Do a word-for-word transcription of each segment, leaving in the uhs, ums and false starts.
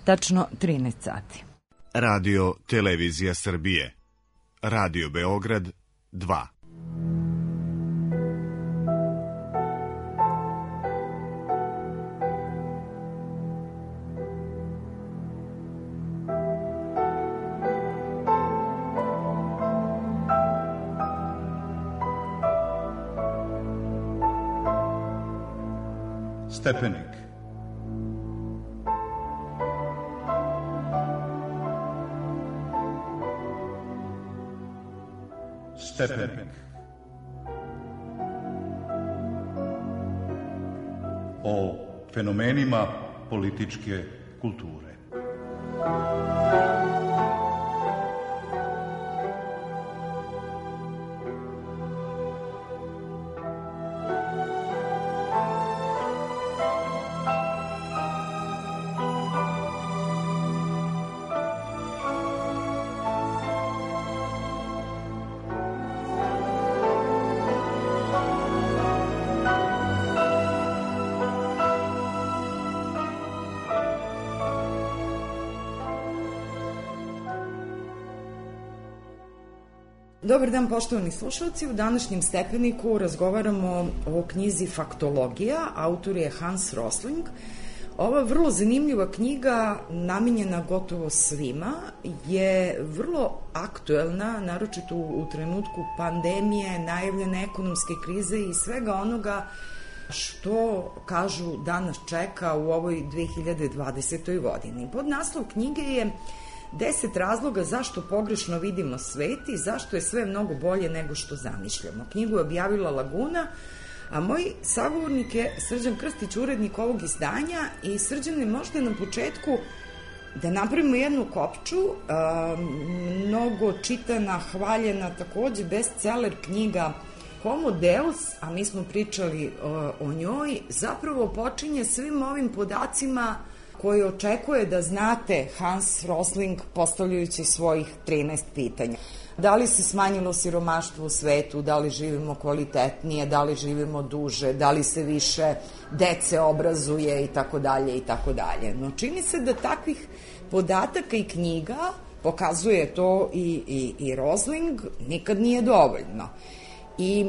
tačno trinaest sati. Radio Televizija Srbije. Radio Beograd dva. Stepenik. Stepenik. O fenomenima političke kulture. Dobar dan, poštovani slušalci. U današnjem Stepeniku razgovaramo o knjizi Faktologija, autor je Hans Rosling. Ova vrlo zanimljiva knjiga, namenjena gotovo svima, je vrlo aktuelna, naročito u trenutku pandemije, najavljene ekonomske krize i svega onoga što, kažu, danas čeka u ovoj dve hiljade dvadesetoj godini. Podnaslov knjige je deset razloga zašto pogrešno vidimo svet i zašto je sve mnogo bolje nego što zamišljamo. Knjigu je objavila Laguna, a moj sagovornik je Srđan Krstić, urednik ovog izdanja. I Srđane, možda na početku da napravimo jednu kopču, mnogo čitana, hvaljena, takođe bestseller knjiga Homo Deus, a mi smo pričali o njoj, zapravo počinje svim ovim podacima koji očekuje da znate Hans Rosling postavljajući svojih trinaest pitanja. Da li se smanjilo siromaštvo u svetu, da li živimo kvalitetnije, da li živimo duže, da li se više dece obrazuje i tako dalje i tako dalje. No čini se da takvih podataka i knjiga, pokazuje to i, i, i Rosling, nikad nije dovoljno. I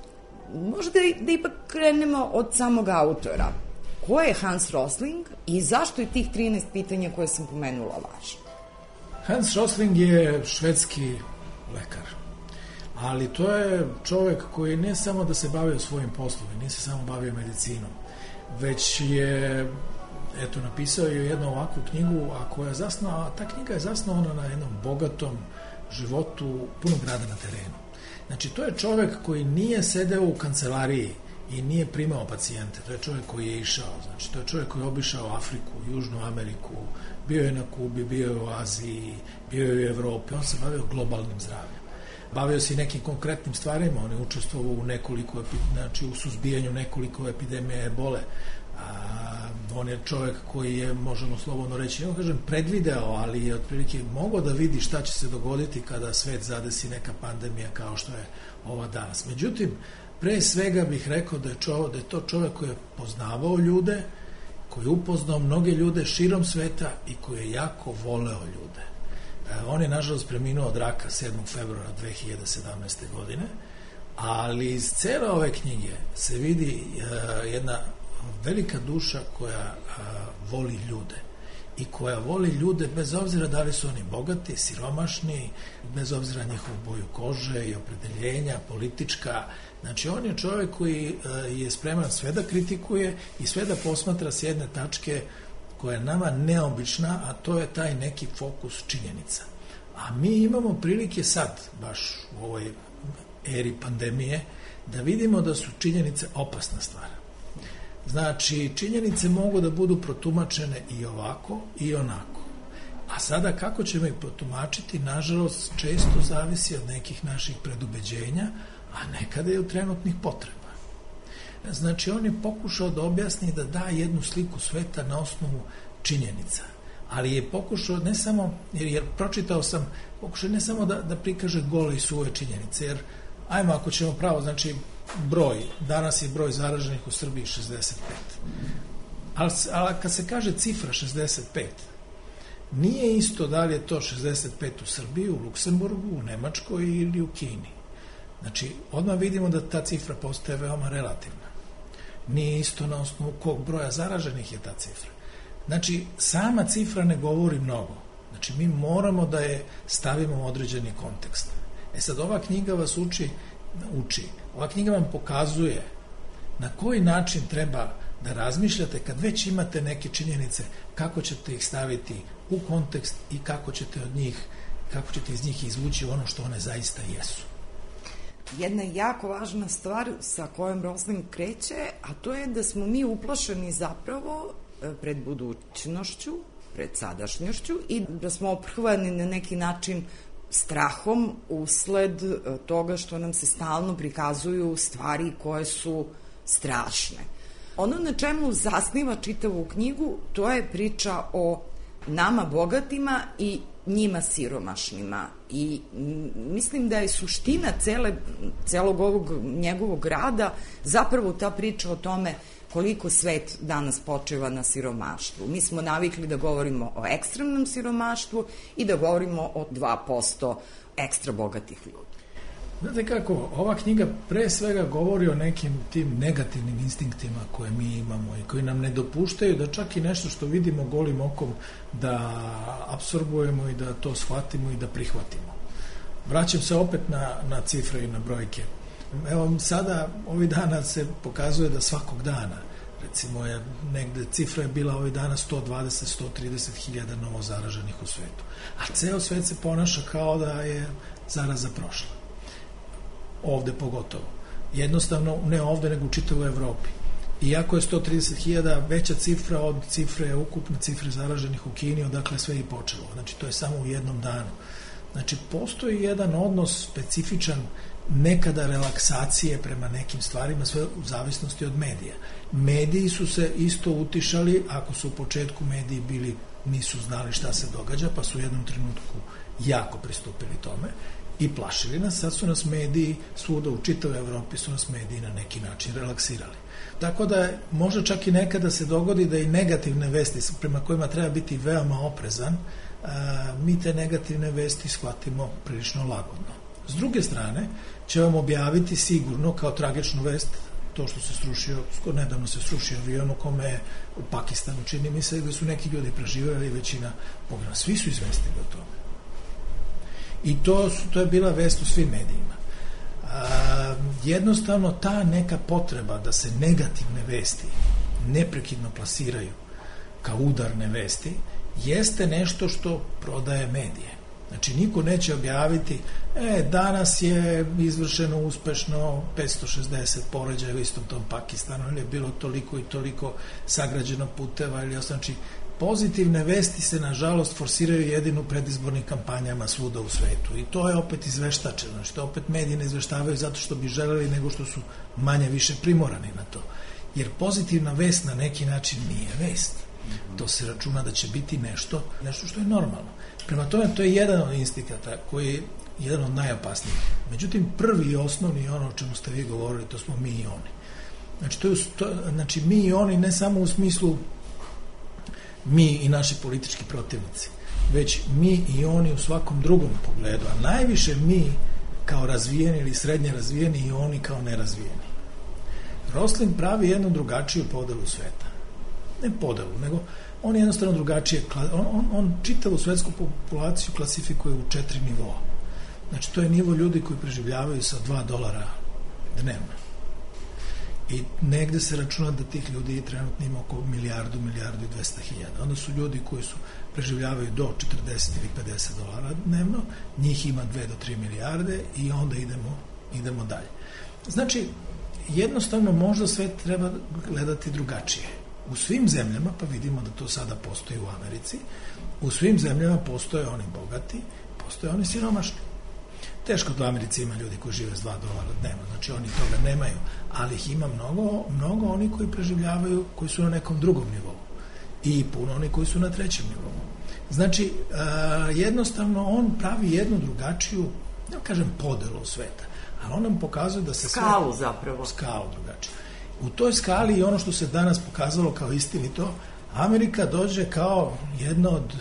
možda da ipak krenemo od samog autora. Ko je Hans Rosling i zašto je tih trinaest pitanja koje sam pomenula važno? Hans Rosling je švedski lekar, ali to je čovek koji ne samo da se bavio svojim poslom, nije se samo bavio medicinom, već je eto, napisao je jednu ovakvu knjigu, a koja je zasnovana, ta knjiga je zasnovana na jednom bogatom životu punog rada na terenu. Znači, to je čovek koji nije sedeo u kancelariji i nije primao pacijente, to je čovjek koji je išao, znači to je čovjek koji je obišao Afriku, Južnu Ameriku, bio je na Kubi, bio je u Aziji, bio je u Evropi, on se bavio globalnim zdravljem. Bavio se i nekim konkretnim stvarima, on je učestvovao u nekoliko, znači u suzbijanju nekoliko epidemija ebole. A, on je čovjek koji je, možemo slobodno reći, ne kažem predvideo, ali je otprilike mogao da vidi šta će se dogoditi kada svet zadesi neka pandemija kao što je ova danas. Međutim, pre svega bih rekao da je, čovjek, da je to čovjek koji je poznavao ljude, koji je upoznao mnoge ljude širom sveta i koji je jako voleo ljude. E, on je, nažalost, preminuo od raka sedmog februara dve hiljade sedamnaeste. godine, ali iz cele ove knjige se vidi e, jedna velika duša koja e, voli ljude i koja voli ljude bez obzira da li su oni bogati, siromašni, bez obzira njihovu boju kože i opredeljenja, politička. Znači, on je čovjek koji je spreman sve da kritikuje i sve da posmatra s jedne tačke koja je nama neobična, a to je taj neki fokus činjenica. A mi imamo prilike sad, baš u ovoj eri pandemije, da vidimo da su činjenice opasna stvar. Znači, činjenice mogu da budu protumačene i ovako i onako. A sada kako ćemo ih protumačiti, nažalost, često zavisi od nekih naših predubeđenja, a nekada i od trenutnih potreba. Znači, on je pokušao da objasni, da da jednu sliku sveta na osnovu činjenica, ali je pokušao ne samo, jer, jer pročitao sam, pokušao ne samo da, da prikaže gole i suve činjenice, jer ajmo ako ćemo pravo, znači broj, danas je broj zaraženih u Srbiji šezdeset pet. Ali, ali kad se kaže cifra šezdeset pet, Nije isto da li je to šezdeset pet u Srbiji, u Luksemburgu, u Nemačkoj ili u Kini. Znači, odmah vidimo da ta cifra postaje veoma relativna. Nije isto na osnovu kog broja zaraženih je ta cifra. Znači, sama cifra ne govori mnogo. Znači, mi moramo da je stavimo u određeni kontekst. E sad, ova knjiga vas uči, uči. Ova knjiga vam pokazuje na koji način treba da razmišljate kad već imate neke činjenice, kako ćete ih staviti u kontekst i kako ćete od njih, kako ćete iz njih izvući ono što one zaista jesu. Jedna jako važna stvar sa kojom Rosling kreće, a to je da smo mi uplašeni zapravo pred budućnošću, pred sadašnjošću i da smo oprhvani na neki način strahom usled toga što nam se stalno prikazuju stvari koje su strašne. Ono na čemu zasniva čitavu knjigu, to je priča o nama bogatima i njima siromašnima. I mislim da je suština cele, celog ovog njegovog rada zapravo ta priča o tome koliko svet danas počeva na siromaštvu. Mi smo navikli da govorimo o ekstremnom siromaštvu i da govorimo o dva posto ekstra bogatih ljudi. Znate kako, ova knjiga pre svega govori o nekim tim negativnim instinktima koje mi imamo i koji nam ne dopuštaju da čak i nešto što vidimo golim okom da apsorbujemo i da to shvatimo i da prihvatimo. Vraćam se opet na, na cifre i na brojke. Evo sada, ovih dana se pokazuje da svakog dana, recimo je negde, cifra je bila ovih dana sto dvadeset do sto trideset hiljada novo zaraženih u svetu. A ceo svet se ponaša kao da je zaraza prošla. Ovde pogotovo. Jednostavno, ne ovde, nego u čitavoj Evropi. Iako je sto trideset hiljada veća cifra od cifre, ukupne cifre zaraženih u Kini, odakle sve i počelo. Znači, to je samo u jednom danu. Znači, postoji jedan odnos specifičan nekada relaksacije prema nekim stvarima, sve u zavisnosti od medija. Mediji su se isto utišali, ako su u početku mediji bili, nisu znali šta se događa, pa su u jednom trenutku jako pristupili tome i plašili nas. Sad su nas mediji, svuda u čitavoj Evropi su nas mediji na neki način relaksirali. Tako da možda čak i nekada se dogodi da i negativne vesti prema kojima treba biti veoma oprezan, a, mi te negativne vesti shvatimo prilično lagodno. S druge strane, će vam objaviti sigurno kao tragičnu vest to što se srušio, skoro nedavno se srušio avion u kome je u Pakistanu, čini mi se da su neki ljudi preživjeli, većina pogledala. Svi su izvestili o tome. I to, su, to je bila vest u svim medijima. A, jednostavno ta neka potreba da se negativne vesti neprekidno plasiraju kao udarne vesti jeste nešto što prodaje medije. Znači, niko neće objaviti, e, danas je izvršeno uspešno petsto šezdeset poređaja u istom tom Pakistanu, ili je bilo toliko i toliko sagrađeno puteva, ili znači, pozitivne vesti se, nažalost, forsiraju jedino u predizbornim kampanjama svuda u svetu. I to je opet izveštačeno. Znači, to opet mediji ne izveštavaju zato što bi želeli, nego što su manje više primorani na to. Jer pozitivna vest na neki način nije vest. To se računa da će biti nešto, nešto što je normalno. Prema tome, to je jedan od instinkata koji je jedan od najopasnijih. Međutim, prvi i osnovni, ono o čemu ste vi govorili, to smo mi i oni. Znači, to je, to, znači mi i oni ne samo u smislu mi i naši politički protivnici, već mi i oni u svakom drugom pogledu, a najviše mi kao razvijeni ili srednje razvijeni i oni kao nerazvijeni. Rosling pravi jednu drugačiju podelu sveta. Ne podelu, nego on jednostavno drugačije, on, on, on čitavu svetsku populaciju klasifikuje u četiri nivoa. Znači, to je nivo ljudi koji preživljavaju sa dva dolara dnevno. I negde se računa da tih ljudi trenutno ima oko milijardu, milijardu i dvesta hiljada. Onda su ljudi koji su preživljavaju do četrdeset ili pedeset dolara dnevno, njih ima dve do tri milijarde i onda idemo, idemo dalje. Znači, jednostavno možda sve treba gledati drugačije. U svim zemljama, pa vidimo da to sada postoji u Americi, u svim zemljama postoje oni bogati, postoje oni siromašni. Teško da u Americi ima ljudi koji žive s dva dolara dnevno, znači oni toga nemaju, ali ih ima mnogo, mnogo oni koji preživljavaju, koji su na nekom drugom nivou i puno oni koji su na trećem nivou. Znači, jednostavno on pravi jednu drugačiju, ne kažem podelu sveta, ali on nam pokazuje da se skalu sve, zapravo. Skalu drugačiju. U toj skali i ono što se danas pokazalo kao istinito, Amerika dođe kao jedna od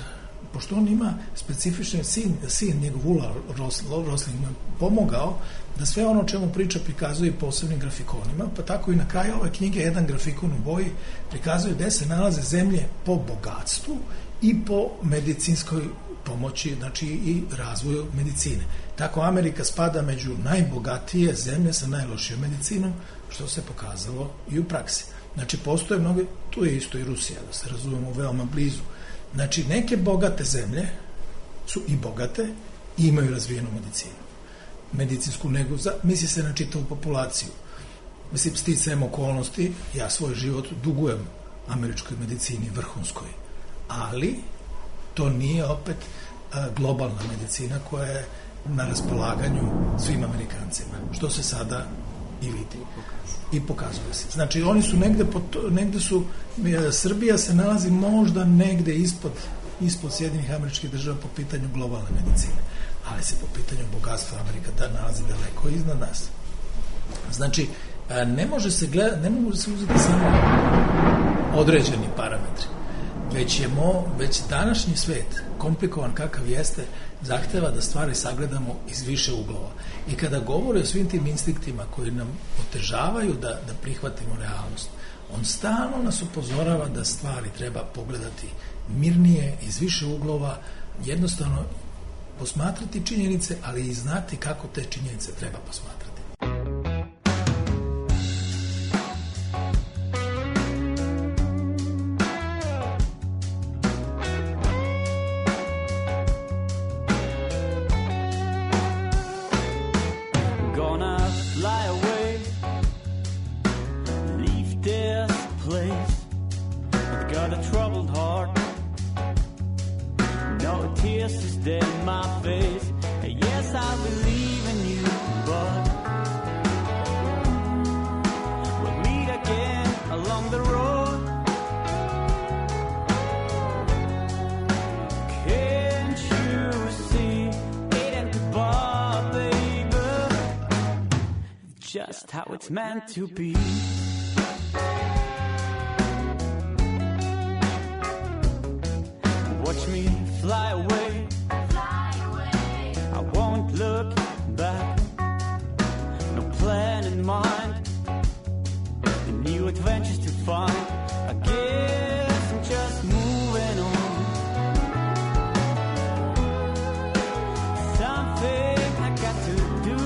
pošto on ima specifični sin, sin njegov Ulla Rosling pomogao da sve ono o čemu priča prikazuje posebnim grafikonima, pa tako i na kraju ove knjige jedan grafikon u boji prikazuje gde se nalaze zemlje po bogatstvu i po medicinskoj pomoći, znači i razvoju medicine. Tako Amerika spada među najbogatije zemlje sa najlošijom medicinom, što se pokazalo i u praksi. Znači, postoje mnogo, tu je isto i Rusija, da se razumemo, veoma blizu. Znači, neke bogate zemlje su i bogate i imaju razvijenu medicinu. Medicinsku negu, za, misli se na čitavu populaciju. Mislim, sticajem okolnosti, ja svoj život dugujem američkoj medicini, vrhunskoj. Ali, to nije opet a, globalna medicina koja je na raspolaganju svim Amerikancima, što se sada i vidi i pokazuje se. Znači, oni su negde, pod, negde su, Srbija se nalazi možda negde ispod, ispod Sjedinjenih Američkih Država po pitanju globalne medicine, ali se po pitanju bogatstva Amerika da nalazi daleko iznad nas. Znači, ne može se gleda, ne mogu se uzeti samo određeni parametri, već je mo, već današnji svet, komplikovan kakav jeste, zahteva da stvari sagledamo iz više uglova. I kada govore o svim tim instinktima koji nam otežavaju da, da prihvatimo realnost, on stalno nas upozorava da stvari treba pogledati mirnije, iz više uglova, jednostavno posmatrati činjenice, ali i znati kako te činjenice treba posmatrati. Just how it's meant to be. Watch me fly away. Fly away. I won't look back. No plan in mind. The new adventures to find. I guess I'm just moving on. Something I got to do.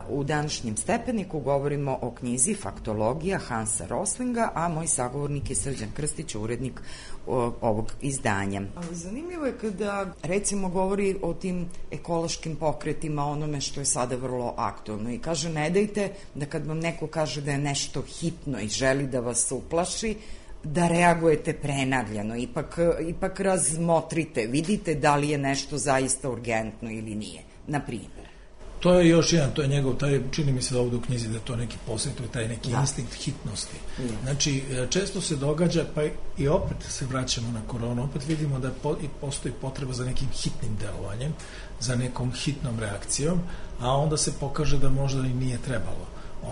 U današnjem stepeniku govorimo o knjizi Faktologija Hansa Roslinga, a moj sagovornik je Srđan Krstić, urednik ovog izdanja. Zanimljivo je kada, recimo, govori o tim ekološkim pokretima, onome što je sada vrlo aktualno i kaže, ne dajte da kad vam neko kaže da je nešto hitno i želi da vas uplaši, da reagujete prenagljano, ipak, ipak razmotrite, vidite da li je nešto zaista urgentno ili nije, na primjer. To je još jedan, to je njegov, taj, čini mi se ovdje u knjizi da je to neki posjetuje, taj neki da. instinkt hitnosti. Da. Znači, često se događa, pa i opet se vraćamo na koronu, opet vidimo da po, i postoji potreba za nekim hitnim delovanjem, za nekom hitnom reakcijom, a onda se pokaže da možda i nije trebalo.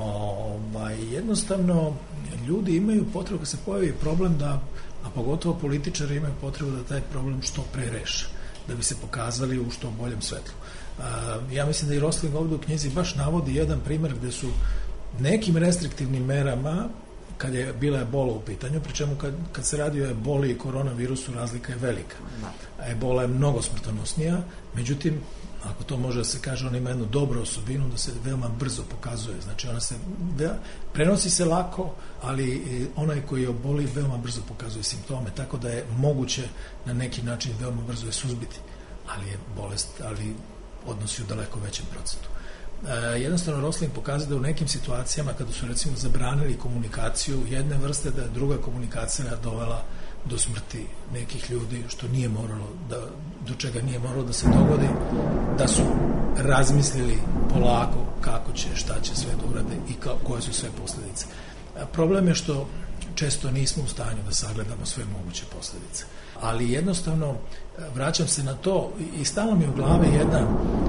Ovaj, jednostavno, ljudi imaju potrebu, kad se pojavi problem da, a pogotovo političari imaju potrebu da taj problem što pre reše, da bi se pokazali u što boljem svetlu. Ja mislim da i Rosling ovdje u knjizi baš navodi jedan primjer gde su nekim restriktivnim merama, kad je bila ebola u pitanju, pri čemu kad, kad se radi o eboli i koronavirusu, razlika je velika. Ebola je mnogo smrtonosnija, međutim, ako to može da se kaže, ona ima jednu dobru osobinu da se veoma brzo pokazuje. Znači, ona se prenosi se lako, ali onaj koji je oboli veoma brzo pokazuje simptome, tako da je moguće na neki način veoma brzo je suzbiti, ali je bolest, ali odnosi u daleko većem procentu. E, jednostavno, Rosling pokazuje da u nekim situacijama, kada su recimo zabranili komunikaciju jedne vrste, da je druga komunikacija dovela do smrti nekih ljudi, što nije moralo da, do čega nije moralo da se dogodi, da su razmislili polako kako će, šta će sve da urade i ka, koje su sve posljedice. E, problem je što često nismo u stanju da sagledamo sve moguće posljedice. Ali jednostavno, vraćam se na to i stalo mi u glavi jedna,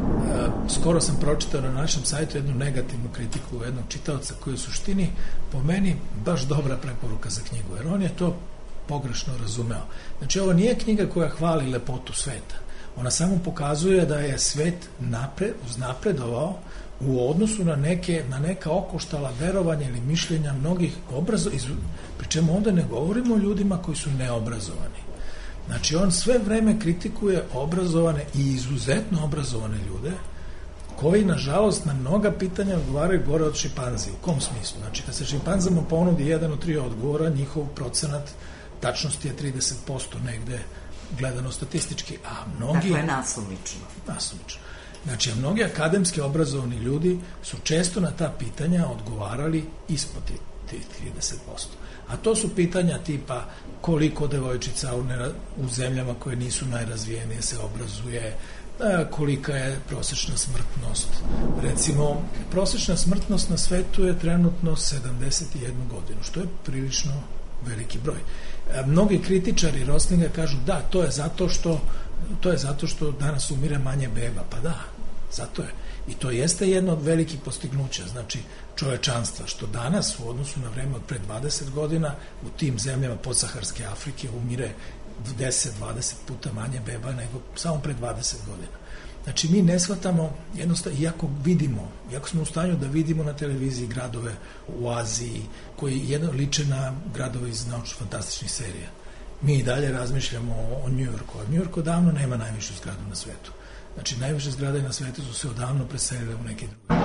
skoro sam pročitao na našem sajtu jednu negativnu kritiku jednog čitaoca koji je u suštini po meni baš dobra preporuka za knjigu, jer on je to pogrešno razumeo. Znači, ovo nije knjiga koja hvali lepotu sveta. Ona samo pokazuje da je svet napred, uznapredovao u odnosu na neke, na neka okoštala verovanja ili mišljenja mnogih obrazovanih, pri čemu onda ne govorimo o ljudima koji su neobrazovani. Znači, on sve vreme kritikuje obrazovane i izuzetno obrazovane ljude koji, nažalost, na mnoga pitanja odgovaraju gore od šimpanzi. U kom smislu? Znači, kad se šimpanzama ponudi jedan od tri odgovora, njihov procenat tačnosti je trideset posto negde gledano statistički, a mnogi... Dakle, nasumično. Nasumično. Znači, a mnogi akademski obrazovani ljudi su često na ta pitanja odgovarali ispod tih trideset posto. A to su pitanja tipa koliko devojčica u, nera, u zemljama koje nisu najrazvijenije se obrazuje, kolika je prosečna smrtnost. Recimo, prosečna smrtnost na svetu je trenutno sedamdeset jednu godinu, što je prilično veliki broj. Mnogi kritičari Roslinga kažu da, to je zato što to je zato što danas umire manje beba. Pa da, zato je. I to jeste jedno od velikih postignuća, znači čovečanstva, što danas u odnosu na vreme od pre dvadeset godina u tim zemljama podsaharske Afrike umire deset do dvadeset puta manje beba nego samo pre dvadeset godina. Znači, mi ne shvatamo, jednostavno, iako vidimo, iako smo u stanju da vidimo na televiziji gradove u Aziji, koji jedno liče na gradove iz naučno-fantastičnih serija, mi i dalje razmišljamo o Njujorku, a Njujork odavno nema najvišu zgradu na svetu. Znači, najviše zgrade na svetu su se odavno preselile u neke druge.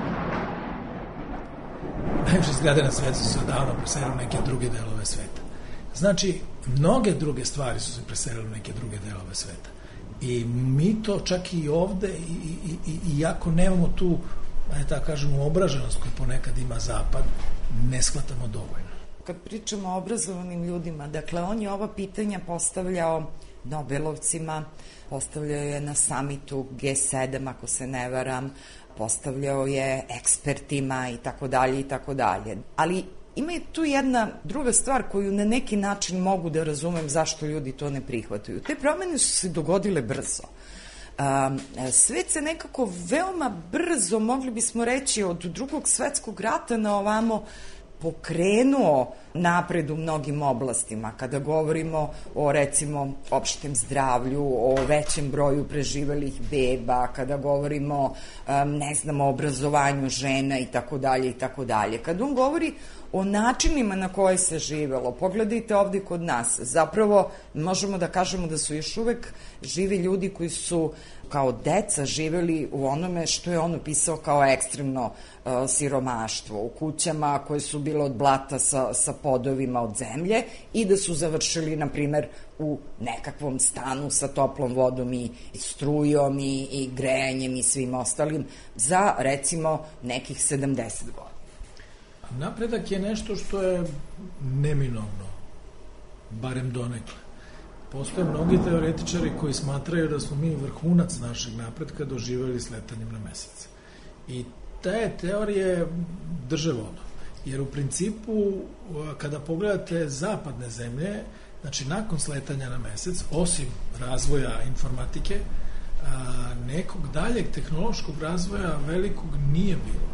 Najviše zgrade na svetu su se odavno preselile u neke druge delove sveta. Znači, mnoge druge stvari su se preselile u neke druge delove sveta. I mi to čak i ovde, i, i, i, iako nemamo tu, da tako kažemo, obraženost koju ponekad ima Zapad, ne shvatamo dovoljno. Kad pričamo o obrazovanim ljudima, dakle, on je ova pitanja postavljao Nobelovcima, postavljao je na samitu G sedam, ako se ne varam, postavljao je ekspertima i tako dalje i tako dalje. Ali ima je tu jedna druga stvar koju na neki način mogu da razumem zašto ljudi to ne prihvataju. Te promene su se dogodile brzo. Um, svet se nekako veoma brzo, mogli bismo reći, od drugog svetskog rata na ovamo pokrenuo napred u mnogim oblastima. Kada govorimo o, recimo, opštem zdravlju, o većem broju preživelih beba, kada govorimo, ne znam, o obrazovanju žena i tako dalje i tako dalje. Kada on govori o načinima na koje se živelo, pogledajte ovde kod nas, zapravo možemo da kažemo da su još uvek živi ljudi koji su kao deca živeli u onome što je on opisao kao ekstremno uh, siromaštvo, u kućama koje su bile od blata sa, sa podovima od zemlje i da su završili, na primer, u nekakvom stanu sa toplom vodom i, i strujom i, i grejanjem i svim ostalim za, recimo, nekih sedamdeset godina. Napredak je nešto što je neminovno, barem donekle. Postoje mnogi teoretičari koji smatraju da smo mi vrhunac našeg napredka doživjeli sletanjem na mesec. I te teorije drže vodu. Jer u principu, kada pogledate zapadne zemlje, znači nakon sletanja na mesec, osim razvoja informatike, nekog daljeg tehnološkog razvoja velikog nije bilo.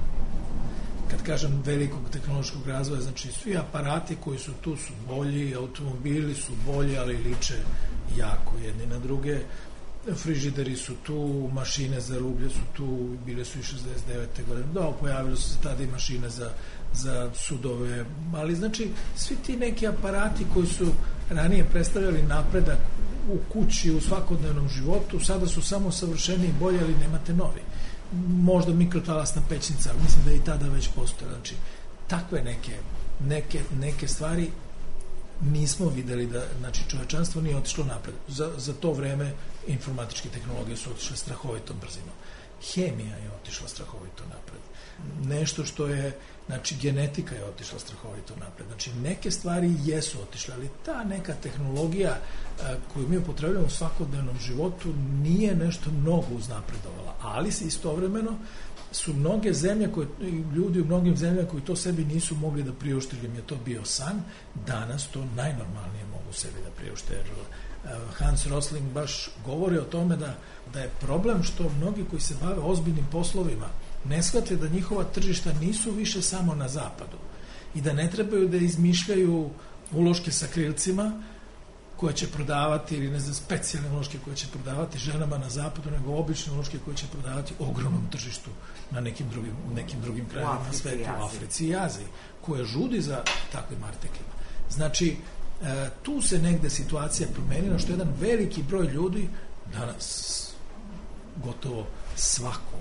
Kad kažem velikog tehnološkog razvoja, znači svi aparati koji su tu su bolji, automobili su bolji, ali liče jako jedni na druge, frižideri su tu, mašine za rublje su tu, bile su i šezdeset devete godine, da, pojavili su se tada i mašine za, za sudove, ali znači svi ti neki aparati koji su ranije predstavljali napredak u kući, u svakodnevnom životu, sada su samo savršeni i bolji, ali nemate novi. Možda mikrotalasna pećnica, mislim da i tada već postoje. Znači, takve neke, neke, neke stvari nismo videli da, znači, čovečanstvo nije otišlo napred. Za, za to vreme informatičke tehnologije su otišle strahovitom brzinom. Hemija je otišla strahovito napred. Nešto što je, znači, genetika je otišla strahovito napred. Znači, neke stvari jesu otišle, ali ta neka tehnologija a, koju mi upotrebljamo u svakodnevnom životu nije nešto mnogo uznapredovala, ali se istovremeno su mnoge zemlje, koje, ljudi u mnogim zemljama koji to sebi nisu mogli da priušte, jer im je to bio san, danas to najnormalnije mogu sebi da priušte. Hans Rosling baš govori o tome da, da je problem što mnogi koji se bave ozbiljnim poslovima ne shvate da njihova tržišta nisu više samo na zapadu i da ne trebaju da izmišljaju uloške sa krilcima koje će prodavati, ili ne znam, specijalne uloške koje će prodavati ženama na zapadu, nego obične uloške koje će prodavati ogromnom tržištu na nekim drugim, nekim drugim krajima na svetu, u Africi i Aziji, koje žudi za takvim artiklima. Znači, e, tu se negde situacija promenila, što jedan veliki broj ljudi danas gotovo svako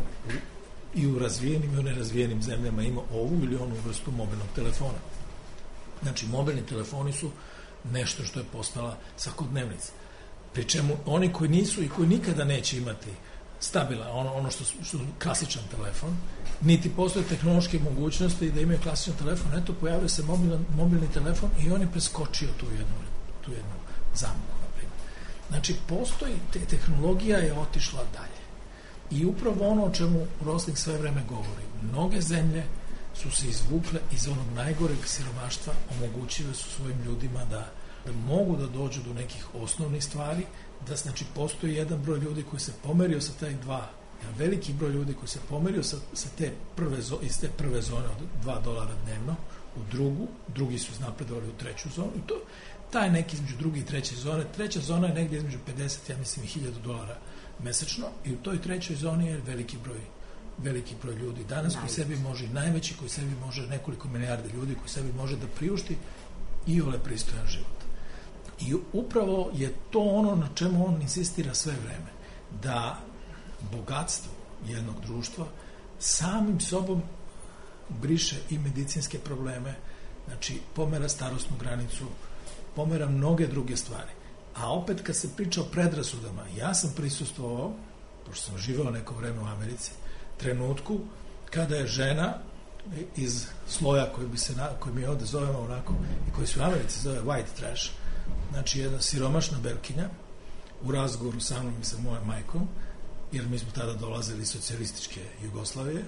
i u razvijenim i u nerazvijenim zemljama ima ovu ili onu vrstu mobilnog telefona. Znači, mobilni telefoni su nešto što je postala svakodnevnica. Pri čemu oni koji nisu i koji nikada neće imati stabilan, ono, ono što, što je klasičan telefon, niti postoje tehnološke mogućnosti da imaju klasičan telefon, eto, pojavio se mobilan, mobilni telefon i on je preskočio tu jednu, tu jednu zamku, na primjer. Znači, postoji, te, tehnologija je otišla dalje. I upravo ono o čemu Rosling sve vreme govori, mnoge zemlje su se izvukle iz onog najgoreg siromaštva, omogućile su svojim ljudima da, da mogu da dođu do nekih osnovnih stvari, da znači postoji jedan broj ljudi koji se pomerio sa taj dva, jedan veliki broj ljudi koji se pomerio sa, sa te prve, iz te prve zone od dva dolara dnevno u drugu, drugi su napredovali u treću zonu i to, taj neki između druge i treće zone, treća zona je negdje između pedeset, ja mislim, i hiljadu dolara mesečno i u toj trećoj zoni je veliki broj veliki broj ljudi danas koji sebi može, najveći koji sebi može, nekoliko milijarde ljudi koji sebi može da priušti i ole pristojan život. I upravo je to ono na čemu on insistira sve vreme, da bogatstvo jednog društva samim sobom briše i medicinske probleme, znači pomera starosnu granicu, pomera mnoge druge stvari. A opet kad se priča o predrasudama, ja sam prisustvovao, pošto sam živeo neko vreme u Americi, trenutku kada je žena iz sloja koji, bi se, koji mi ovde zovemo onako i koji se u Americi zove white trash, znači jedna siromašna berkinja u razgovoru sa mnom i sa mojom majkom, jer mi smo tada dolazili iz socijalističke Jugoslavije,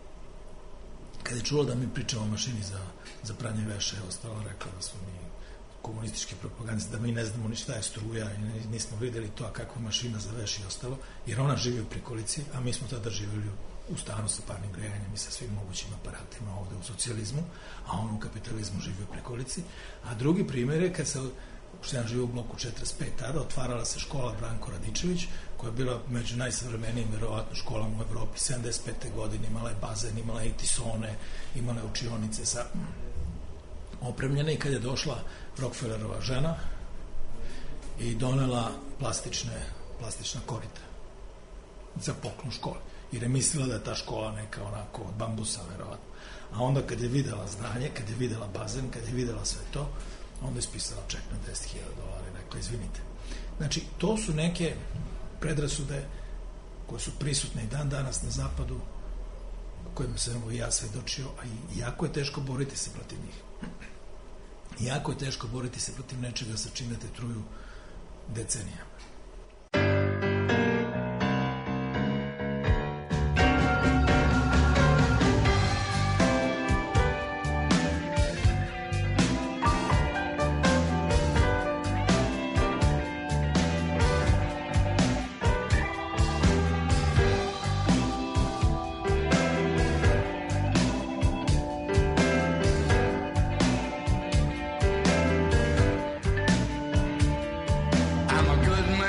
kada je čula da mi pričamo o mašini za, za pranje veša i ostalo, rekla da smo mi komunističke propagande, da mi ne znamo ni šta je struja i nismo videli to, a kakva mašina za veš i ostalo, jer ona živi u prikolici, a mi smo tada živjeli u stanu sa parnim grejanjem i sa svim mogućim aparatima ovde u socijalizmu, a on u kapitalizmu živi u prikolici. A drugi primjer je kad se, što ja živio u bloku četrdeset pet, tada otvarala se škola Branko Radičević, koja je bila među najsavremenijim, verovatno, školama u Evropi, sedamdeset pete godine, imala je bazen, imala je i tisone, imala je učionice sa opremljene, i kad je došla Rockefellerova žena i donela plastične, plastična korita za poklon škole, jer je mislila da je ta škola neka onako od bambusa, verovatno. A onda kad je videla zdanje, kad je videla bazen, kad je videla sve to, onda je ispisala ček na deset hiljada dolara i rekla, izvinite. Znači, to su neke predrasude koje su prisutne i dan danas na zapadu, kojima sam i ja svedočio, a i jako je teško boriti se protiv njih. Jako je teško boriti se protiv nečega sa čime te truju decenijama. I'm a good man.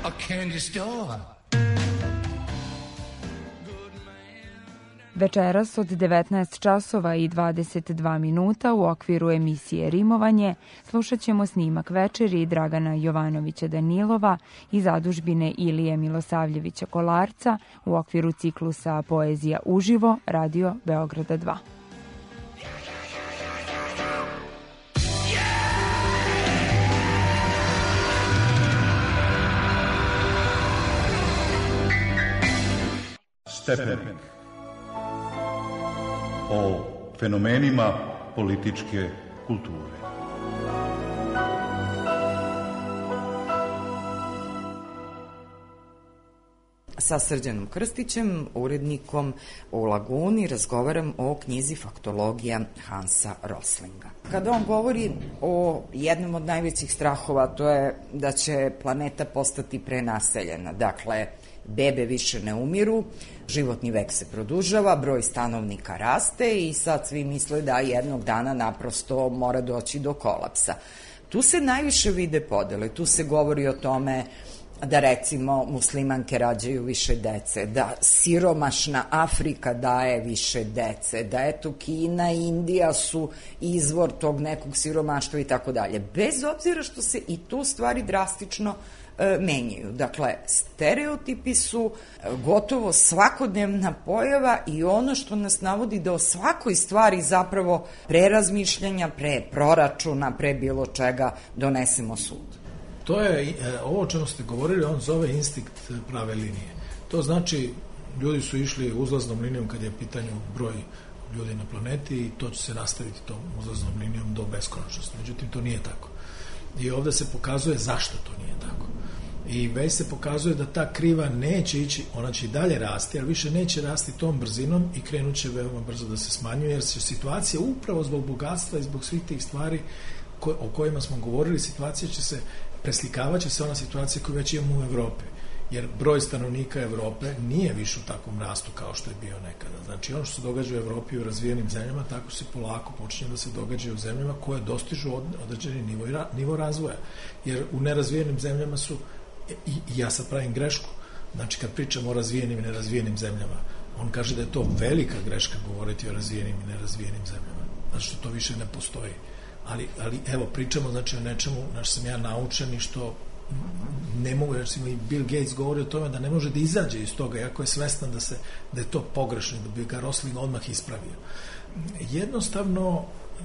a candy store. Večeras od devetnaest časova i dvadeset dva minuta u okviru emisije Rimovanje slušat ćemo snimak večeri Dragana Jovanovića Danilova i zadužbine Ilije Milosavljevića Kolarca u okviru ciklusa Poezija uživo Radio Beograda dva. Stepenik. O fenomenima političke kulture. Sa Srđanom Krstićem, urednikom u Laguni, razgovaram o knjizi Faktologija Hansa Roslinga. Kada on govori o jednom od najvećih strahova, to je da će planeta postati prenaseljena. Dakle, bebe više ne umiru, životni vek se produžava, broj stanovnika raste i sad svi misle da jednog dana naprosto mora doći do kolapsa. Tu se najviše vide podele, tu se govori o tome da recimo muslimanke rađaju više dece, da siromašna Afrika daje više dece, da eto Kina i Indija su izvor tog nekog siromaštva i tako dalje. Bez obzira što se i tu stvari drastično menjaju. Dakle, stereotipi su gotovo svakodnevna pojava i ono što nas navodi da o svakoj stvari zapravo pre razmišljanja, pre proračuna, pre bilo čega donesemo sud. To je, ovo o čemu ste govorili, on zove instinkt prave linije. To znači, ljudi su išli uzlaznom linijom kad je pitanju broj ljudi na planeti i to će se nastaviti tom uzlaznom linijom do beskonačnosti. Međutim, to nije tako. I ovde se pokazuje zašto to nije tako. I već se pokazuje da ta kriva neće ići, ona će i dalje rasti, ali više neće rasti tom brzinom i krenut će veoma brzo da se smanjuje, jer će situacija upravo zbog bogatstva i zbog svih tih stvari ko, o kojima smo govorili, situacija će se, preslikavaće se ona situacija koju već imamo u Evropi, jer broj stanovnika Evrope nije više u takvom rastu kao što je bio nekada. Znači, ono što se događa u Evropi i u razvijenim zemljama, tako se polako počinje da se događa u zemljama koje dostižu određeni nivo, nivo razvoja. Jer u nerazvijenim zemljama su, i, i ja sad pravim grešku, znači kad pričamo o razvijenim i nerazvijenim zemljama, on kaže da je to velika greška govoriti o razvijenim i nerazvijenim zemljama, znači što to više ne postoji. Ali, ali evo, pričamo znači o nečemu na što sam ja naučen i što ne mogu, recimo i Bill Gates govori o tome da ne može da izađe iz toga, jako je svestan da, se, da je to pogrešno, da bi ga Rosling odmah ispravio. Jednostavno,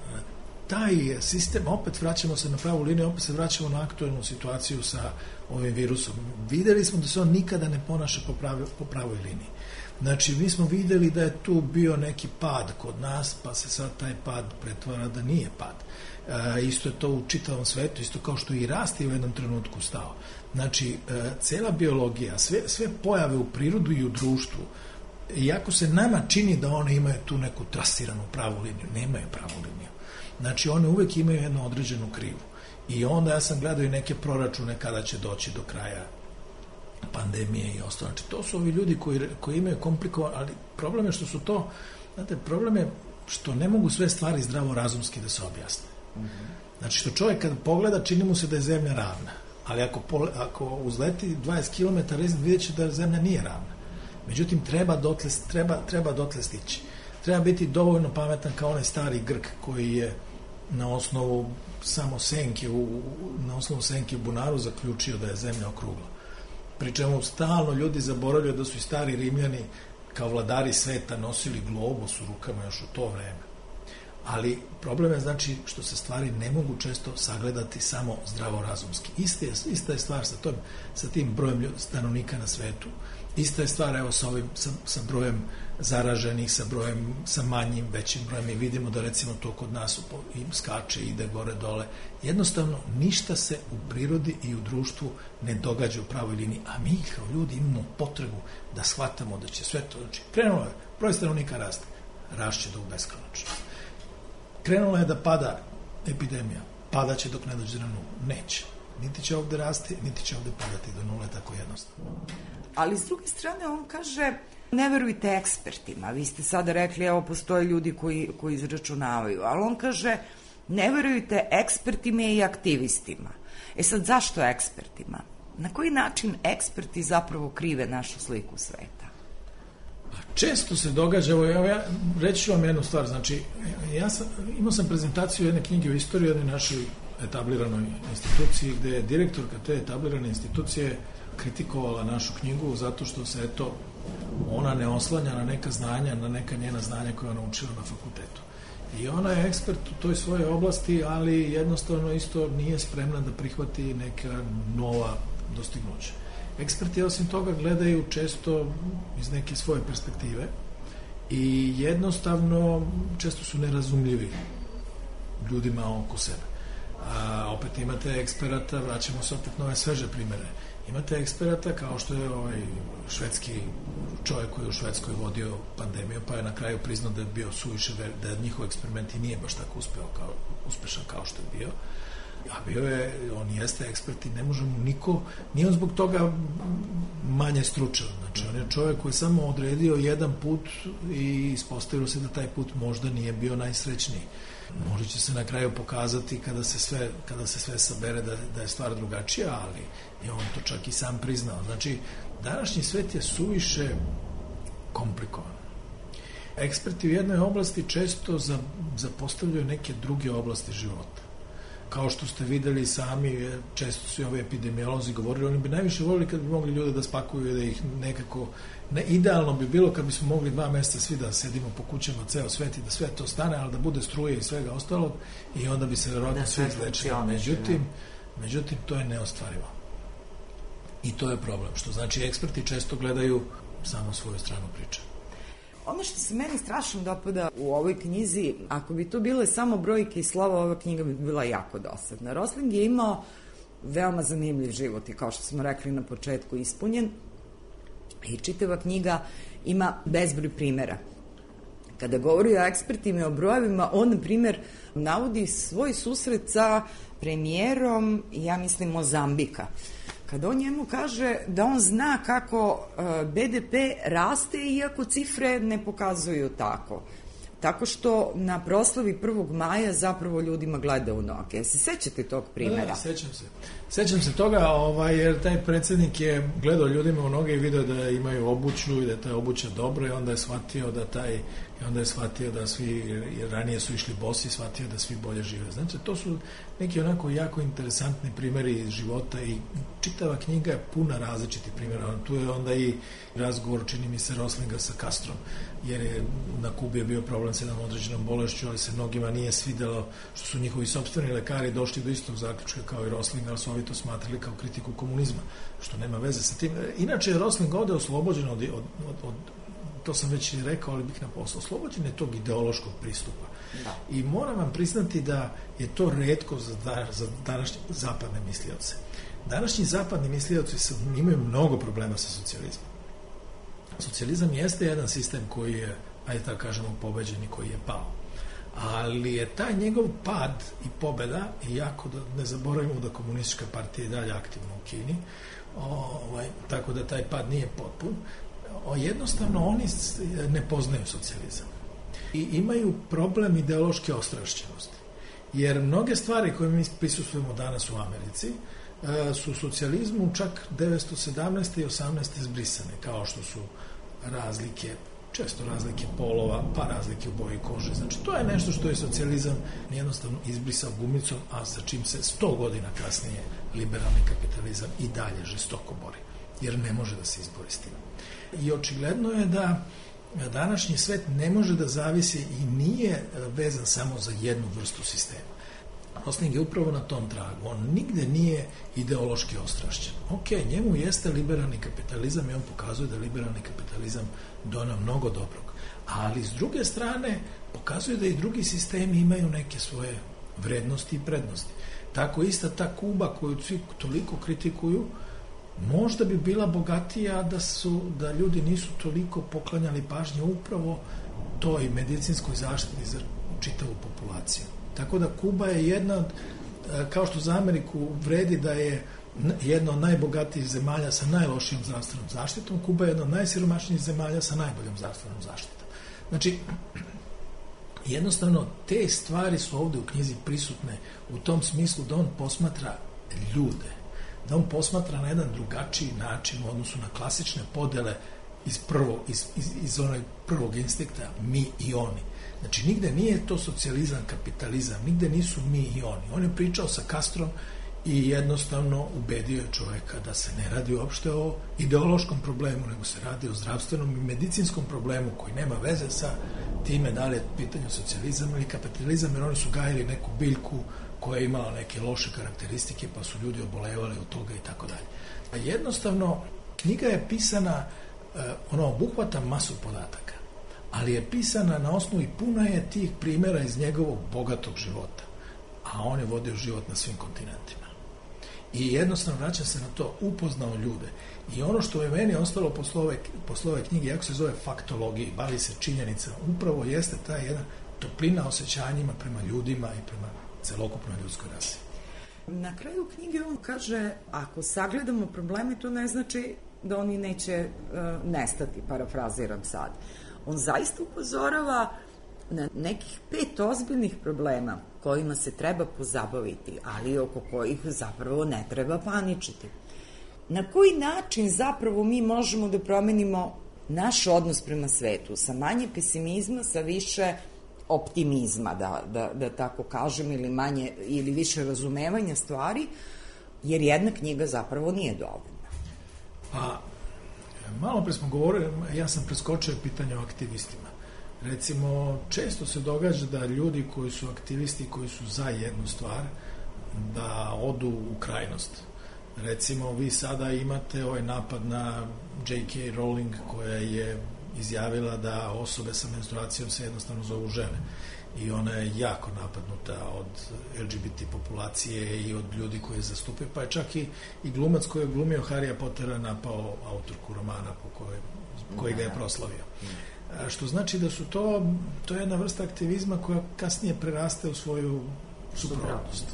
taj sistem, opet vraćamo se na pravu liniju, opet se vraćamo na aktuelnu situaciju sa ovim virusom. Videli smo da se on nikada ne ponaša po, pravi, po pravoj liniji. Znači, mi smo videli da je tu bio neki pad kod nas, pa se sad taj pad pretvara da nije pad. E, isto je to u čitavom svetu, isto kao što i rast je u jednom trenutku stao. Znači, e, cela biologija, sve, sve pojave u prirodu i u društvu, iako se nama čini da one imaju tu neku trasiranu pravu liniju, nemaju pravu liniju. Znači, one uvek imaju jednu određenu krivu. I onda ja sam gledao i neke proračune kada će doći do kraja pandemije i ostalo. Znači, to su ovi ljudi koji, koji imaju komplikovano, ali problem je što su to, znate, problem je što ne mogu sve stvari zdravorazumski da se objasne. Znači, što čovjek kad pogleda, čini mu se da je zemlja ravna, ali ako, pole, ako uzleti dvadeset kilometara, vidjet će da zemlja nije ravna. Međutim, treba dotle, treba, treba dotle stići. Treba biti dovoljno pametan kao onaj stari Grk koji je na osnovu samo senke u, na osnovu senke u bunaru zaključio da je zemlja okrugla. Pričemu stalno ljudi zaboravljaju da su i stari Rimljani kao vladari sveta nosili globus u rukama još u to vreme. Ali problem je znači što se stvari ne mogu često sagledati samo zdravorazumski. Ista je, ista je stvar sa, tom, sa tim brojem stanovnika na svetu. Ista je stvar evo sa, ovim, sa, sa brojem zaraženih, sa brojem, sa manjim, većim brojem i vidimo da recimo to kod nas im skače, ide gore, dole. Jednostavno, ništa se u prirodi i u društvu ne događa u pravoj liniji, a mi kao ljudi imamo potrebu da shvatamo da će sve to, znači, krenulo je, broj stanovnika raste, rašće do beskonačnosti. Krenulo je da pada epidemija, padaće dok ne dođe na nulu, neće. Niti će ovde rasti, niti će ovde padati do nule, tako jednostavno. Ali s druge strane on kaže, ne verujte ekspertima. Vi ste sada rekli, evo, postoje ljudi koji, koji izračunavaju, ali on kaže, ne verujte ekspertima i aktivistima. E sad, zašto ekspertima? Na koji način eksperti zapravo krive našu sliku sveta? Često se događa, evo ja, ja reći ću vam jednu stvar, znači ja sam, imao sam prezentaciju jedne knjige o istoriji jedne našoj etabliranoj instituciji, gde je direktorka te etablirane institucije kritikovala našu knjigu zato što se, eto, ona ne oslanja na neka znanja, na neka njena znanja koja ona učila na fakultetu. I ona je ekspert u toj svojoj oblasti, ali jednostavno isto nije spremna da prihvati neka nova dostignuća. Eksperti osim toga gledaju često iz neke svoje perspektive i jednostavno često su nerazumljivi ljudima oko sebe. A opet imate eksperata, vraćamo se opet na ove sveže primere, imate eksperata kao što je ovaj švedski čovjek koji je u Švedskoj vodio pandemiju, pa je na kraju priznao da je bio suviše, da njihov eksperiment i nije baš tako uspeo kao, uspešan kao što je bio. A bio je, on jeste ekspert i ne može mu niko, nije on zbog toga manje stručan. Znači, on je čovjek koji je samo odredio jedan put i ispostavilo se da taj put možda nije bio najsrećniji. Možda će se na kraju pokazati kada se sve, kada se sve sabere da, da je stvar drugačija, ali je on to čak i sam priznao. Znači, današnji svet je suviše komplikovan. Eksperti u jednoj oblasti često zapostavljaju neke druge oblasti života. Kao što ste videli sami, često su i ove epidemiolozi govorili, oni bi najviše volili kad bi mogli ljude da spakuju i da ih nekako, ne, idealno bi bilo kad bismo mogli dva mjeseca svi da sedimo po kućama ceo svet i da sve to stane, ali da bude struje i svega ostalog i onda bi se verovatno svi izlečili. Međutim, međutim, to je neostvarivo. I to je problem, što znači eksperti često gledaju samo svoju stranu priče. Ono što se meni strašno dopada u ovoj knjizi, ako bi to bile samo brojke i slova, ova knjiga bi bila jako dosadna. Rosling je imao veoma zanimljiv život i kao što smo rekli na početku ispunjen i čitava knjiga ima bezbroj primjera. Kada govori o ekspertima i o brojevima, on, na primjer, navodi svoj susret sa premijerom, ja mislim, Mozambika. Kada on njemu kaže da on zna kako be de pe raste iako cifre ne pokazuju tako. Tako što na proslavi prvog maja zapravo ljudima gleda u noge. Se sećate tog primjera? Da, sećam se. Sećam se toga, ovaj, jer taj predsjednik je gledao ljudima u noge i vidio da imaju obuću i da je ta obuća dobra i onda je shvatio da taj i onda je shvatio da svi, jer ranije su išli bosi, shvatio da svi bolje žive. Znači, to su neki onako jako interesantni primjeri iz života i čitava knjiga je puna različitih primjera. Tu je onda i razgovor, čini mi se, Roslinga sa Castrom, jer je na Kubi je bio problem s jednom određenom bolešću, ali se mnogima nije svidelo što su njihovi sopstveni lekari došli do istog zaključka kao i Rosling, ali su ovi to smatrali kao kritiku komunizma, što nema veze sa tim. Inače je Rosling ovde oslobođen od, od, od, od to sam već rekao, ali bih na posao, oslobođen je tog ideološkog pristupa. Da. I moram vam priznati da je to retko za, da, za današnje zapadne mislioce. Današnji zapadni mislioci imaju mnogo problema sa socijalizmom. Socijalizam jeste jedan sistem koji je, ajde tako kažemo, pobeđen i koji je pao. Ali je taj njegov pad i pobeda, i jako da ne zaboravimo da komunistička partija je dalje aktivna u Kini, ovaj, tako da taj pad nije potpun, jednostavno oni ne poznaju socijalizam i imaju problem ideološke ostrašćenosti, jer mnoge stvari koje mi prisustujemo danas u Americi su u socijalizmu čak devetsto sedamnaeste i osamnaeste zbrisane, kao što su razlike, često razlike polova, pa razlike u boji kože. Znači, to je nešto što je socijalizam jednostavno izbrisao gumicom, a sa čim se sto godina kasnije liberalni kapitalizam i dalje žestoko bori, jer ne može da se izbori s tim. I očigledno je da današnji svet ne može da zavisi i nije vezan samo za jednu vrstu sistema. Rosling je upravo na tom tragu. On nigde nije ideološki ostrašćen. Ok, njemu jeste liberalni kapitalizam i on pokazuje da liberalni kapitalizam dona mnogo dobrog. Ali s druge strane pokazuje da i drugi sistemi imaju neke svoje vrednosti i prednosti. Tako ista ta Kuba koju svi toliko kritikuju, možda bi bila bogatija da su, da ljudi nisu toliko poklanjali pažnje upravo toj medicinskoj zaštiti za čitavu populaciju. Tako da Kuba je jedna, kao što za Ameriku vredi da je jedna od najbogatijih zemalja sa najlošijom zdravstvenom zaštitom, Kuba je jedna od najsiromašnijih zemalja sa najboljom zdravstvenom zaštitom. Znači, jednostavno, te stvari su ovde u knjizi prisutne u tom smislu da on posmatra ljude. da on posmatra na jedan drugačiji način u odnosu na klasične podele iz, prvo, iz, iz, iz onog prvog instinkta mi i oni. Znači, nigde nije to socijalizam, kapitalizam, nigde nisu mi i oni. On je pričao sa Castrom i jednostavno ubedio je čoveka da se ne radi uopšte o ideološkom problemu, nego se radi o zdravstvenom i medicinskom problemu koji nema veze sa time da li je pitanje socijalizam ili kapitalizam, jer oni su gajili neku biljku koja je imala neke loše karakteristike, pa su ljudi obolevali od toga i tako dalje. A jednostavno, knjiga je pisana, ona obuhvata masu podataka, ali je pisana na osnovu i puna je tih primjera iz njegovog bogatog života, a on je vodio život na svim kontinentima. I jednostavno vraća se na to, upoznao ljude. I ono što je meni ostalo posle ove, posle ove knjige, jako se zove faktologija, bavi se činjenicama, upravo jeste ta jedna toplina osjećanjima prema ljudima i prema celokupnoj ljudskoj rasi. Na kraju knjige on kaže, ako sagledamo probleme, to ne znači da oni neće uh, nestati, parafraziram sad. On zaista upozorava na nekih pet ozbiljnih problema kojima se treba pozabaviti, ali oko kojih zapravo ne treba paničiti. Na koji način zapravo mi možemo da promenimo naš odnos prema svetu, sa manje pesimizma, sa više optimizma, da, da, da tako kažem, ili manje, ili više razumevanja stvari, jer jedna knjiga zapravo nije dovoljna. Pa, malo pre smo govorili, ja sam preskočio pitanje o aktivistima. Recimo, često se događa da ljudi koji su aktivisti, koji su za jednu stvar, da odu u krajnost. Recimo, vi sada imate ovaj napad na J K Rowling, koja je izjavila da osobe sa menstruacijom se jednostavno zovu žene. I ona je jako napadnuta od L G B T populacije i od ljudi koji je zastupio, pa je čak i, i glumac koji je glumio Harrya Pottera napao autorku romana po kojoj, koji ga je proslavio. A što znači da su to, to je jedna vrsta aktivizma koja kasnije preraste u svoju suprotnost.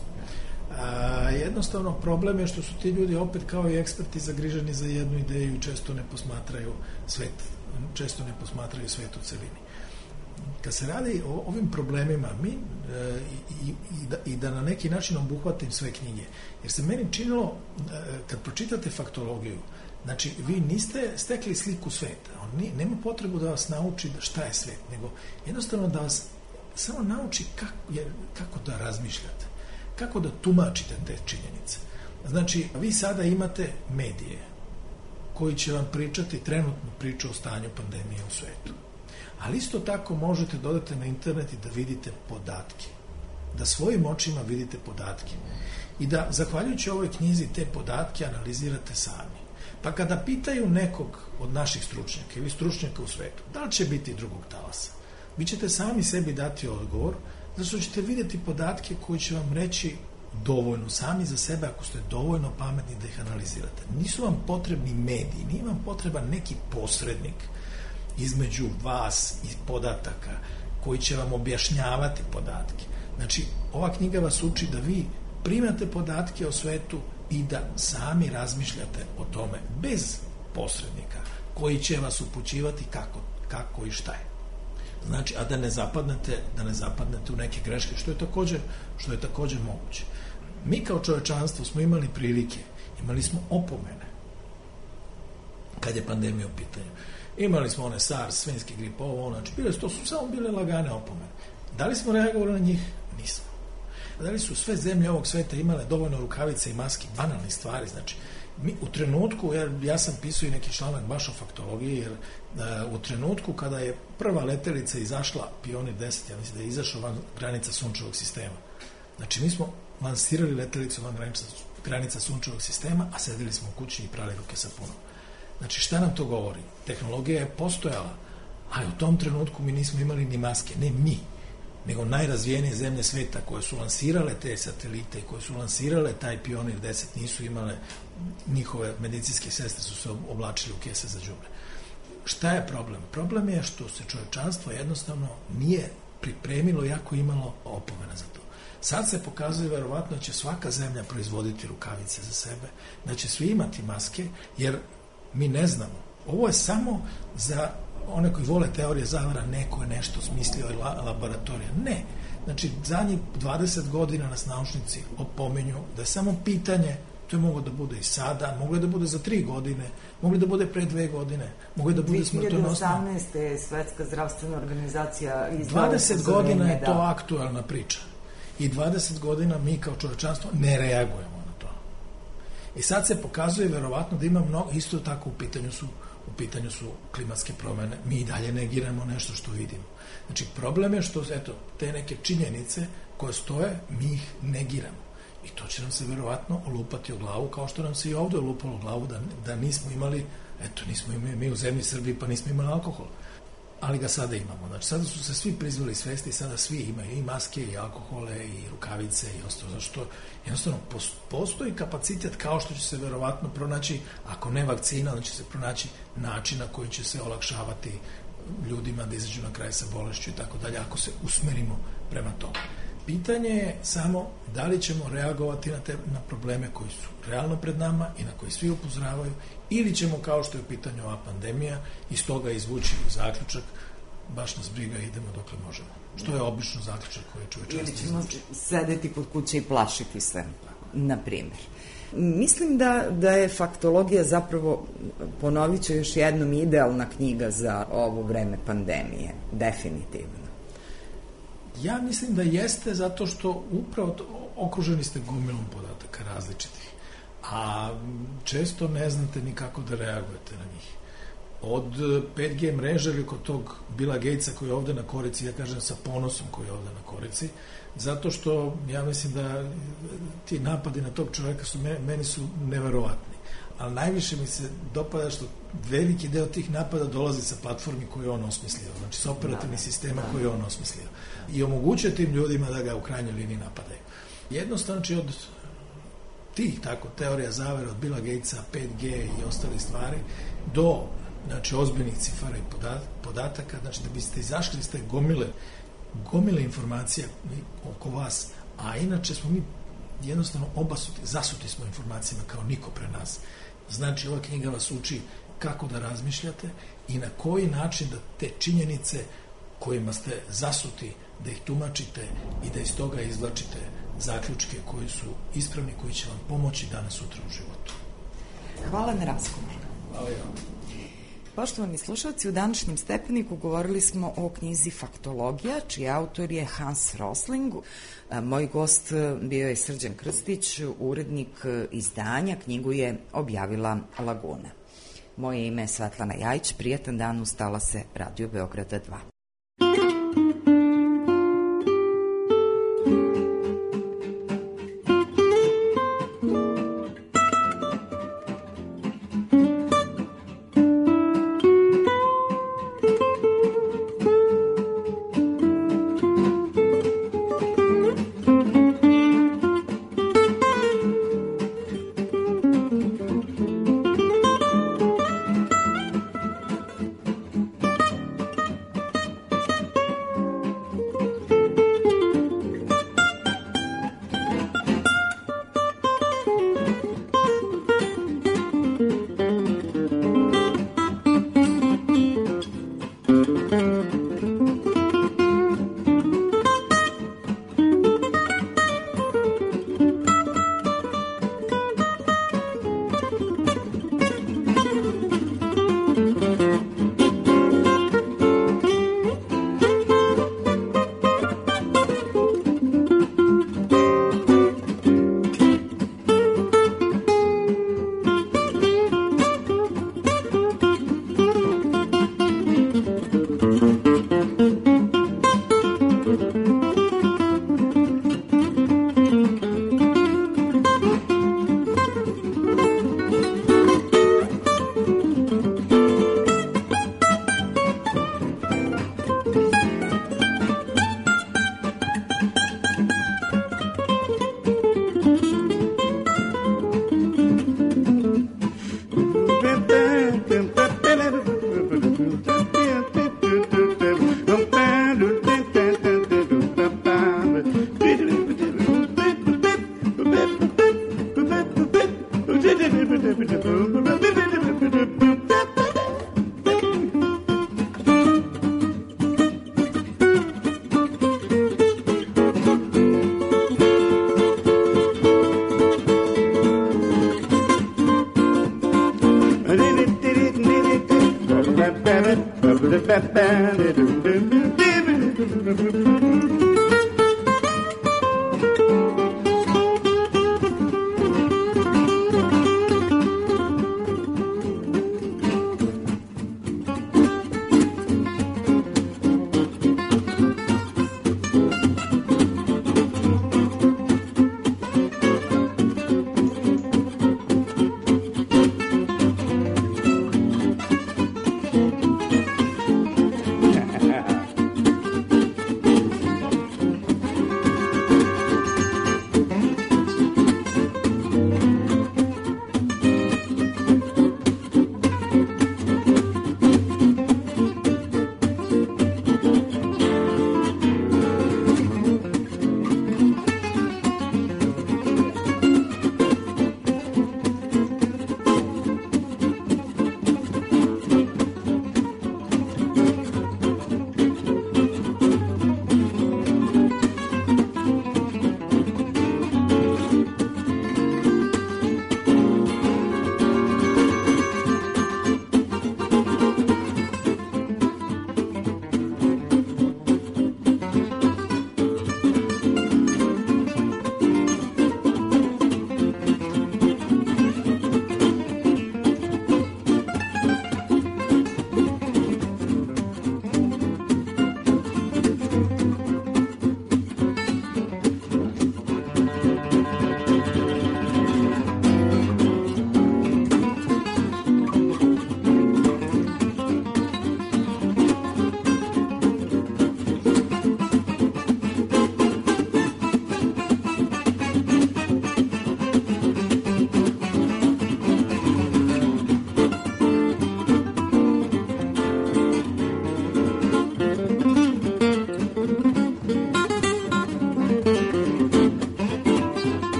A, jednostavno problem je što su ti ljudi opet kao i eksperti zagriženi za jednu ideju i često ne posmatraju svet, često ne posmatraju svet u celini. Kad se radi o ovim problemima mi e, i, i, da, i da na neki način obuhvatim sve knjige, jer se meni činilo, e, kad pročitate faktologiju, znači vi niste stekli sliku sveta, on nije, nema potrebu da vas nauči šta je svet, nego jednostavno da vas samo nauči kako, jer, kako da razmišljate, kako da tumačite te činjenice. Znači, vi sada imate medije koji će vam pričati trenutnu priču o stanju pandemije u svetu. Ali isto tako možete dodati na internet i da vidite podatke. Da svojim očima vidite podatke. I da, zahvaljujući ovoj knjizi, te podatke analizirate sami. Pa kada pitaju nekog od naših stručnjaka ili stručnjaka u svetu, da li će biti drugog talasa, vi ćete sami sebi dati odgovor, zato što ćete vidjeti podatke koji će vam reći dovoljno sami za sebe ako ste dovoljno pametni da ih analizirate. Nisu vam potrebni mediji, nije vam potreban neki posrednik između vas i podataka koji će vam objašnjavati podatke. Znači, ova knjiga vas uči da vi primate podatke o svetu i da sami razmišljate o tome bez posrednika koji će vas upućivati kako, kako i šta je. Znači, a da ne zapadnete, da ne zapadnete u neke greške, što je također, što je također moguće. Mi kao čovečanstvo smo imali prilike, imali smo opomene kad je pandemija u pitanju. Imali smo one SARS, svinjski grip, ovo, znači, bile, to su samo bile lagane opomene. Da li smo reagovali na njih? Nismo. Da li su sve zemlje ovog sveta imale dovoljno rukavice i maski, banalnih stvari, znači, mi, u trenutku, ja, ja sam pisao i neki članak baš o faktologiji, jer uh, u trenutku kada je prva letelica izašla, Pionir deset, ja mislim da je izašao van granica sunčevog sistema. Znači, mi smo lansirali letelicu van granica, granica sunčevog sistema, a sedeli smo u kući i prali ruke sapunom. Znači, šta nam to govori? Tehnologija je postojala, ali u tom trenutku mi nismo imali ni maske, ne mi, nego najrazvijenije zemlje sveta koje su lansirale te satelite i koje su lansirale taj Pionir deset nisu imale, njihove medicinske sestre su se oblačili u kese za đubre. Šta je problem? Problem je što se čovečanstvo jednostavno nije pripremilo, jako imalo opomena za to. Sad se pokazuje verovatno da će svaka zemlja proizvoditi rukavice za sebe, da će svi imati maske, jer mi ne znamo. Ovo je samo za one koji vole teorije zavara, neko je nešto smislio i la, laboratorija. Ne. Znači, zadnjih dvadeset godina nas naučnici opominju da je samo pitanje To je moglo da bude i sada, moglo je da bude za tri godine, moglo je da bude pre dve godine, moglo je da bude smrtonosno. dve hiljade osamnaeste. je Svetska zdravstvena organizacija izdala dvadeset godina je to aktualna priča. I dvadeset godina mi kao čovečanstvo ne reagujemo na to. I sad se pokazuje verovatno da ima mnogo, isto tako u pitanju su, u pitanju su klimatske promene. Mi i dalje negiramo nešto što vidimo. Znači, problem je što, eto, te neke činjenice koje stoje, mi ih negiramo. I to će nam se verovatno olupati u glavu, kao što nam se i ovde olupalo u glavu da, da nismo imali, eto, nismo imali, mi u zemlji Srbiji pa nismo imali alkohol. Ali ga sada imamo. Znači, sada su se svi prizvali svesti i sada svi imaju i maske, i alkohole, i rukavice, i ostalo. Zašto? Jednostavno, postoji kapacitet kao što će se verovatno pronaći, ako ne vakcina, onda će se pronaći načina koji će se olakšavati ljudima da izađu na kraj sa bolešću i tako dalje, ako se usmerimo prema tomu. Pitanje je samo da li ćemo reagovati na, te, na probleme koji su realno pred nama i na koji svi upozoravaju, ili ćemo, kao što je u pitanju ova pandemija, iz toga izvući zaključak, baš nas briga, idemo dokle možemo. Što je obično zaključak koji čovečanstvo izvuči. Ili ćemo sedeti kod kuće i plašiti se, na primjer. Mislim da, da je faktologija zapravo, ponovit ću još jednom, idealna knjiga za ovo vreme pandemije, definitivno. Ja mislim da jeste, zato što upravo to, okruženi ste gomilom podataka različitih, a često ne znate ni kako da reagujete na njih. Od pet G mreže ili kod tog Billa Gatesa koji je ovde na korici, ja kažem sa ponosom koji je ovde na korici, zato što ja mislim da ti napadi na tog čoveka su, meni su neverovatni. Ali najviše mi se dopada što veliki deo tih napada dolazi sa platformi koju je on osmislio, znači sa operativnih sistema koje je on osmislio. I omogućuje tim ljudima da ga u krajnjoj liniji napadaju. Jednostavno, znači od tih tako teorija zavere, od Billa Gatesa, pet G i ostale stvari, do znači ozbiljnih cifara i podataka, znači da biste izašli iz te gomile, gomile informacija oko vas, a inače smo mi jednostavno obasuti, zasuti smo informacijama kao niko pre nas. Znači, ova knjiga vas uči kako da razmišljate i na koji način da te činjenice kojima ste zasuti, da ih tumačite i da iz toga izvlačite zaključke koji su ispravni, koji će vam pomoći danas sutra u životu. Hvala na razgovoru. Hvala i vam. Poštovani slušalci, u današnjem Stepeniku govorili smo o knjizi Faktologija, čiji autor je Hans Rosling. Moj gost bio je Srđan Krstić, urednik izdanja. Knjigu je objavila Laguna. Moje ime je Svetlana Jajić. Prijatan dan, ustala se Radio Beograda dva. do do